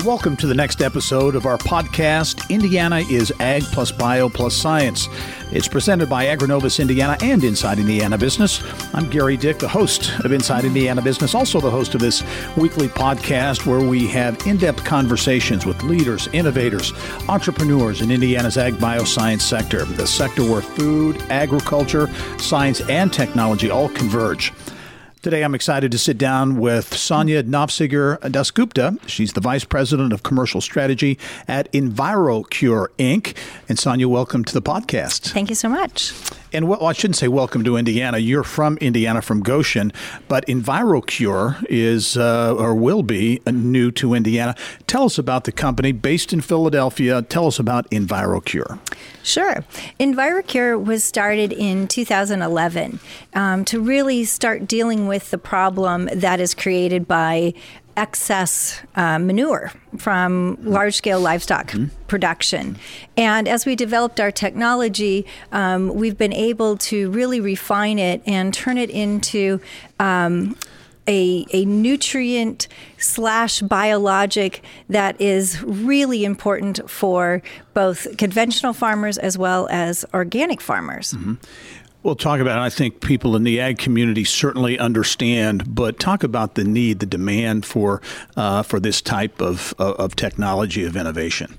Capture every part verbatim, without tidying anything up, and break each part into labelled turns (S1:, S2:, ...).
S1: welcome to the next episode of our podcast, Indiana is Ag plus Bio plus Science. It's presented by Agronovus Indiana and Inside Indiana Business. I'm Gary Dick, the host of Inside Indiana Business, also the host of this weekly podcast where we have in-depth conversations with leaders, innovators, entrepreneurs in Indiana's ag bioscience sector, the sector where food, agriculture, science, and technology all converge. Today, I'm excited to sit down with Sonia Navseghir Dasgupta. She's the Vice President of Commercial Strategy at EnviroCure, Incorporated. And Sonia, welcome to the podcast.
S2: Thank you so much.
S1: And well, I shouldn't say welcome to Indiana. You're from Indiana, from Goshen, but EnviroCure is uh, or will be new to Indiana. Tell us about the company based in Philadelphia. Tell us about EnviroCure.
S2: Sure. EnviroCure was started in two thousand eleven um, to really start dealing with the problem that is created by excess uh, manure from large-scale livestock mm-hmm. production. And as we developed our technology, um, we've been able to really refine it and turn it into um, a, a nutrient slash biologic that is really important for both conventional farmers as well as organic farmers.
S1: Mm-hmm. We'll talk about it. I think people in the ag community certainly understand, but talk about the need, the demand for uh, for this type of, of technology, of innovation.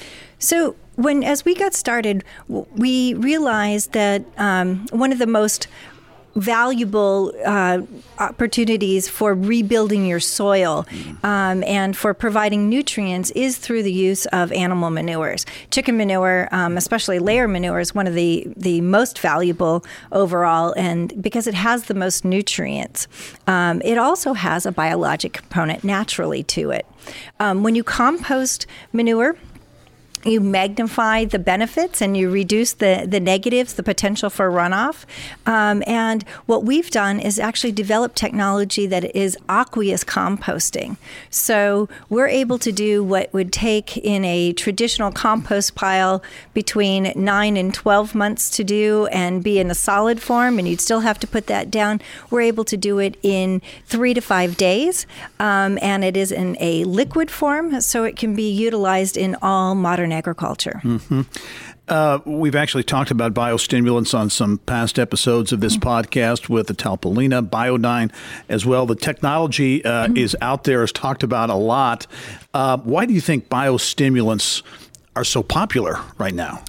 S2: So when, as we got started, we realized that um, one of the most valuable uh, opportunities for rebuilding your soil um, and for providing nutrients is through the use of animal manures. Chicken manure, um, especially layer manure, is one of the, the most valuable overall, and because it has the most nutrients. Um, it also has a biologic component naturally to it. Um, when you compost manure, you magnify the benefits and you reduce the, the negatives, the potential for runoff. Um, and what we've done is actually develop technology that is aqueous composting. So we're able to do what would take in a traditional compost pile between nine and twelve months to do and be in a solid form, and you'd still have to put that down. We're able to do it in three to five days, um, and it is in a liquid form, so it can be utilized in all modern agriculture.
S1: Mm-hmm. Uh, we've actually talked about biostimulants on some past episodes of this mm-hmm. podcast with the Talpolina, Biodyne as well. The technology uh, mm-hmm. is out there, is talked about a lot. Uh, why do you think biostimulants are so popular right now?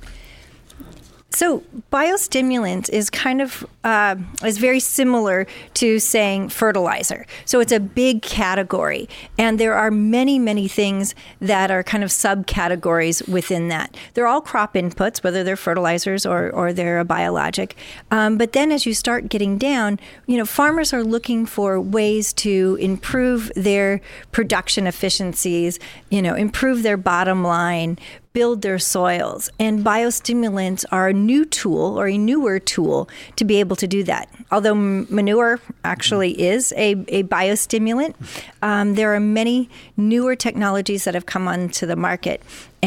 S2: So biostimulants is kind of uh, is very similar to saying fertilizer. So it's a big category, and there are many, many things that are kind of subcategories within that. They're all crop inputs, whether they're fertilizers or, or they're a biologic. Um, but then as you start getting down, you know, farmers are looking for ways to improve their production efficiencies, you know, improve their bottom line, build their soils. And biostimulants are a new tool or a newer tool to be able to do that. Although manure actually is a, a biostimulant, um, there are many newer technologies that have come onto the market.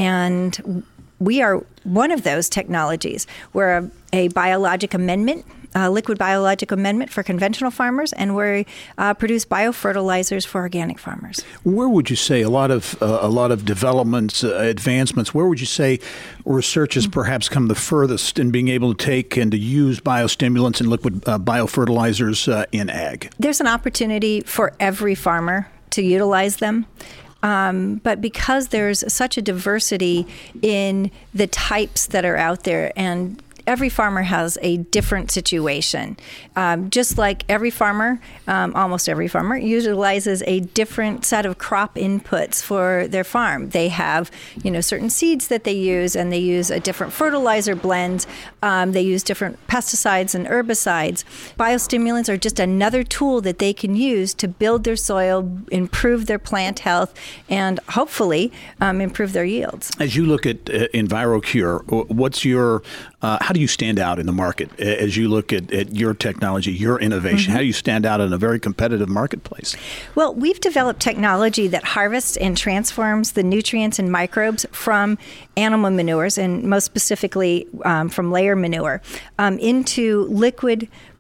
S2: And we are one of those technologies. We're a, a biologic amendment, a liquid biologic amendment for conventional farmers, and we uh, produce biofertilizers for organic farmers.
S1: Where would you say a lot of uh, a lot of developments, uh, advancements, where would you say research has perhaps come the furthest in being able to take and to use biostimulants and liquid uh, biofertilizers uh, in ag?
S2: There's an opportunity for every farmer to utilize them. Um, but because there's such a diversity in the types that are out there, and every farmer has a different situation. Um, just like every farmer, um, almost every farmer, utilizes a different set of crop inputs for their farm. They have, you know, certain seeds that they use, and they use a different fertilizer blend. Um, they use different pesticides and herbicides. Biostimulants are just another tool that they can use to build their soil, improve their plant health, and hopefully um, improve their yields.
S1: As you look at uh, EnviroCure, what's your Uh, how do you stand out in the market as you look at, at your technology, your innovation? Mm-hmm. How do you stand out in a very competitive marketplace?
S2: Well, we've developed technology that harvests and transforms the nutrients and microbes from animal manures, and most specifically um, from layer manure, um, into liquid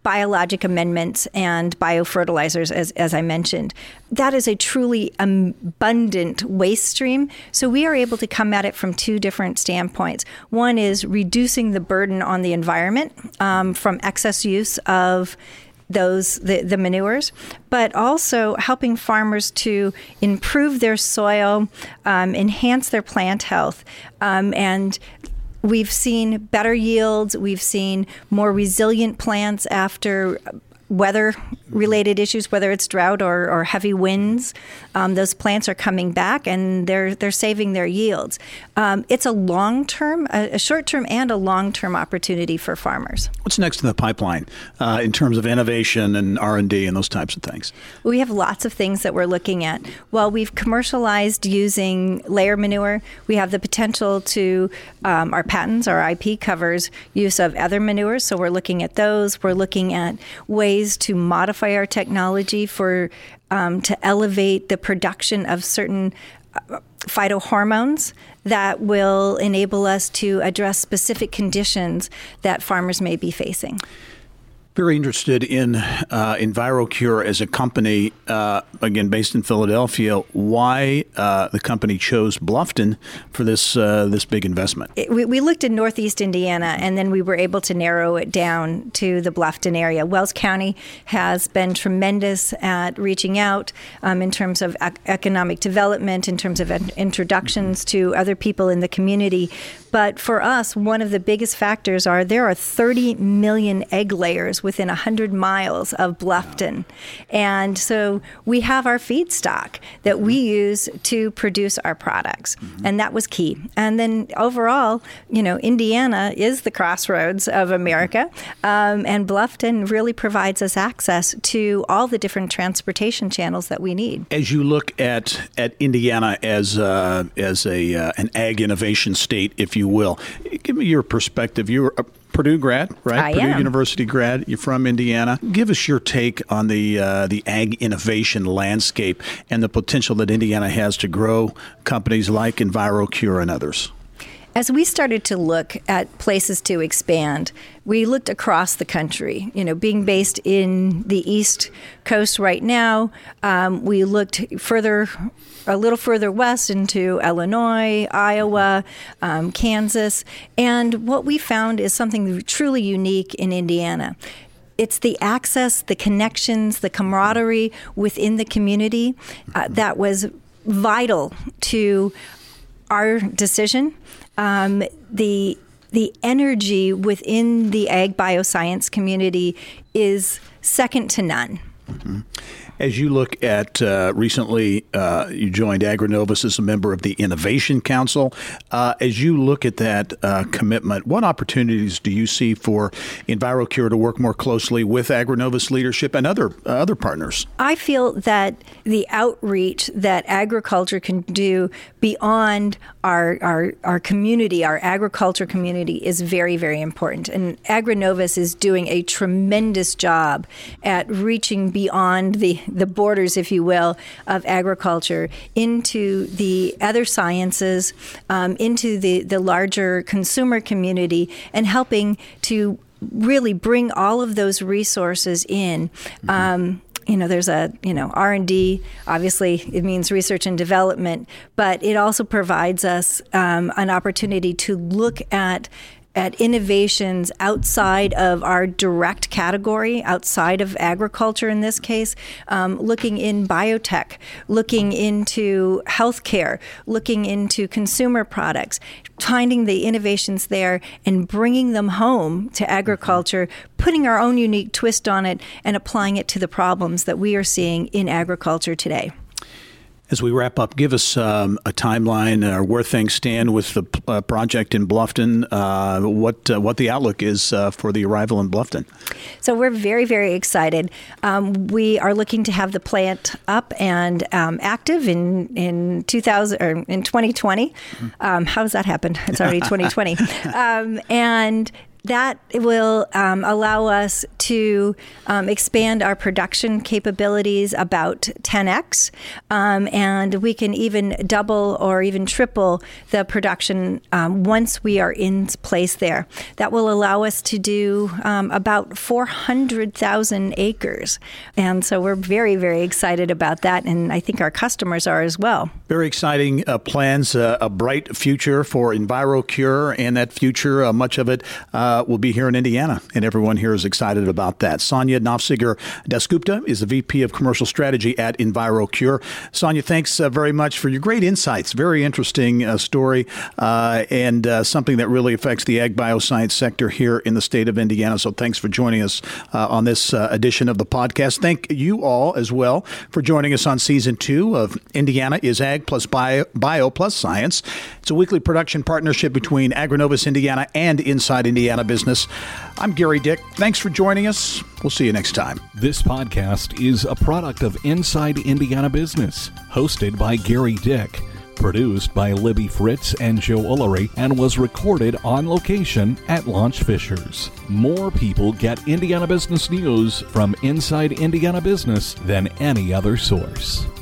S2: biologic amendments and biofertilizers, as, as I mentioned. That is a truly abundant waste stream. So we are able to come at it from two different standpoints. One is reducing the burden on the environment um, from excess use of those the, the manures, but also helping farmers to improve their soil, um, enhance their plant health, um, and we've seen better yields. We've seen more resilient plants after weather-related issues, whether it's drought or, or heavy winds. Um, those plants are coming back, and they're they're saving their yields. Um, it's a long-term, a, a short-term, and a long-term opportunity for farmers.
S1: What's next in the pipeline uh, in terms of innovation and R and D and those types of things?
S2: We have lots of things that we're looking at. While we've commercialized using layer manure, we have the potential to, um, our patents, our I P covers use of other manures, so we're looking at those. We're looking at ways to modify our technology for um, to elevate the production of certain uh, phytohormones that will enable us to address specific conditions that farmers may be facing.
S1: Very interested in uh, EnviroCure as a company, uh, again, based in Philadelphia. Why uh, the company chose Bluffton for this uh, this big investment?
S2: It, we, we looked in Northeast Indiana, and then we were able to narrow it down to the Bluffton area. Wells County has been tremendous at reaching out um, in terms of ec- economic development, in terms of introductions to other people in the community. But for us, one of the biggest factors are there are thirty million egg layers within one hundred miles of Bluffton. And so we have our feedstock that we use to produce our products. Mm-hmm. And that was key. And then overall, you know, Indiana is the crossroads of America. Um, and Bluffton really provides us access to all the different transportation channels that we need.
S1: As you look at, at Indiana as uh, as a uh, an ag innovation state, if you will, give me your perspective. You're a Purdue grad, right?
S2: I
S1: Purdue
S2: am.
S1: University grad. You're from Indiana. Give us your take on the uh, the ag innovation landscape and the potential that Indiana has to grow companies like EnviroCure and others.
S2: As we started to look at places to expand, we looked across the country. You know, being based in the East Coast right now, um, we looked further, a little further west into Illinois, Iowa, um, Kansas, and what we found is something truly unique in Indiana. It's the access, the connections, the camaraderie within the community uh, that was vital to our decision. Um, the the energy within the ag bioscience community is second to none.
S1: Mm-hmm. As you look at uh, recently, uh, you joined AgriNovus as a member of the Innovation Council. Uh, as you look at that uh, commitment, what opportunities do you see for EnviroCure to work more closely with AgriNovus leadership and other uh, other partners?
S2: I feel that the outreach that agriculture can do beyond our our, our community, our agriculture community, is very, very important. And AgriNovus is doing a tremendous job at reaching beyond the the borders, if you will, of agriculture into the other sciences, um, into the, the larger consumer community, and helping to really bring all of those resources in. Mm-hmm. Um, you know, there's a, you know, R and D, obviously it means research and development, but it also provides us um, an opportunity to look at at innovations outside of our direct category, outside of agriculture in this case, um, looking in biotech, looking into healthcare, looking into consumer products, finding the innovations there and bringing them home to agriculture, putting our own unique twist on it and applying it to the problems that we are seeing in agriculture today.
S1: As we wrap up, give us um, a timeline or where things stand with the uh, project in Bluffton, uh, what uh, what the outlook is uh, for the arrival in Bluffton.
S2: So we're very, very excited. Um, we are looking to have the plant up and um, active in in two thousand or in twenty twenty. Um, how does that happen? It's already twenty twenty. Um, and that will um, allow us to um, expand our production capabilities about ten x, um, and we can even double or even triple the production um, once we are in place there. That will allow us to do um, about four hundred thousand acres, and so we're very, very excited about that, and I think our customers are as well.
S1: Very exciting uh, plans, uh, a bright future for EnviroCure, and that future, uh, much of it uh, will be here in Indiana, and everyone here is excited about that. Sonia Navsegar-Dasgupta is the V P of Commercial Strategy at EnviroCure. Sonia, thanks uh, very much for your great insights. Very interesting uh, story, uh, and uh, something that really affects the ag bioscience sector here in the state of Indiana. So thanks for joining us uh, on this uh, edition of the podcast. Thank you all as well for joining us on season two of Indiana is Ag plus Bio, Bio plus Science. It's a weekly production partnership between Agrinovus Indiana and Inside Indiana Business. I'm Gary Dick. Thanks for joining us. We'll see you next time.
S3: This podcast is a product of Inside Indiana Business, hosted by Gary Dick, produced by Libby Fritz and Joe Ullery, and was recorded on location at Launch Fishers. More people get Indiana business news from Inside Indiana Business than any other source.